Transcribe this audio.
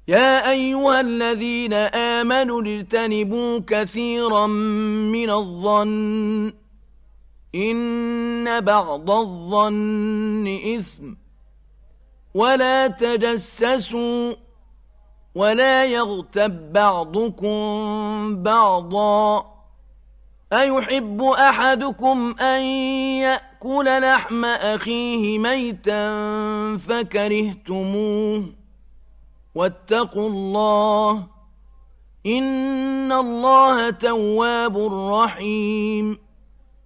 يا أيها الذين آمنوا اجتنبوا كثيرا من الظن إن بعض الظن إثم ولا تجسسوا ولا يغتب بعضكم بعضا أيحب أحدكم أن يأكل لحم أخيه ميتا فكرهتموه واتقوا الله إن الله تواب رحيم